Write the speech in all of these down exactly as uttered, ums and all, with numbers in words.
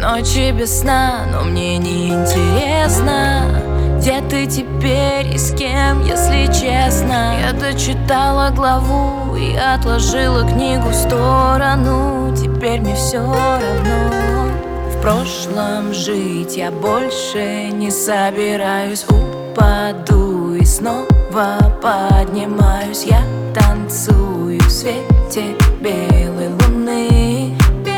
Ночи без сна, но мне не интересно, где ты теперь и с кем, если честно. Я дочитала главу и отложила книгу в сторону. Теперь мне все равно. В прошлом жить я больше не собираюсь. Упаду и снова поднимаюсь. Я танцую в свете белой луны.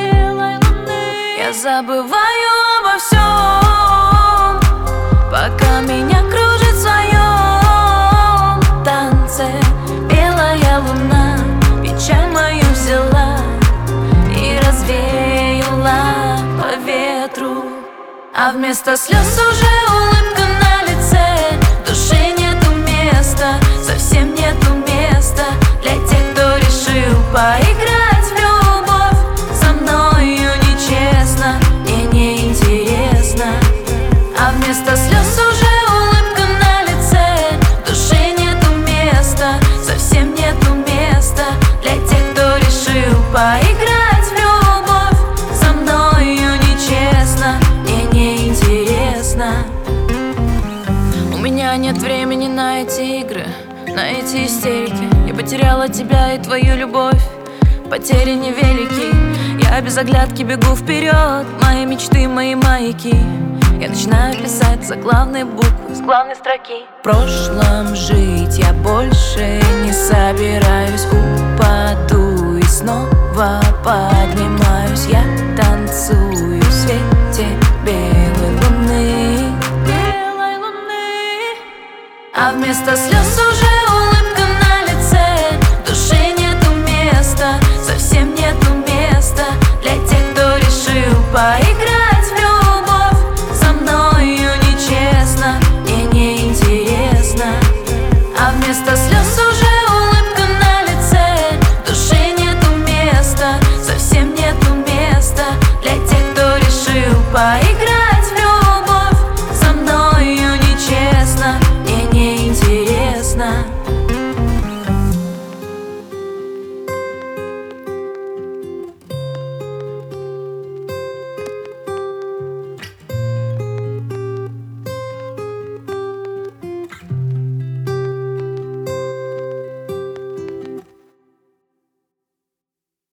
Я забываю обо всем, пока меня кружит в своем танце. Белая луна печаль мою взяла и развеяла по ветру. А вместо слез уже улыбка на лице. В душе нету места, совсем нету места для тех, кто решил поиграть в любовь со мною нечестно. Мне неинтересно. А вместо слез уже улыбка на лице. В душе нету места, совсем нету места для тех, кто решил поиграть в любовь со мною нечестно. Мне неинтересно. У меня нет времени на эти игры, на эти истерики. Я потеряла тебя и твою любовь. Потери невелики. Я без оглядки бегу вперед. Мои мечты, мои маяки. Я начинаю писать за главной буквы, с главной строки. В прошлом жить я больше не собираюсь. Упаду и снова поднимаюсь. Я танцую в свете белой луны. Белой луны. А вместо слез уже улыбка на лице. В душе нету места, совсем нету места для тех, кто решил поиграть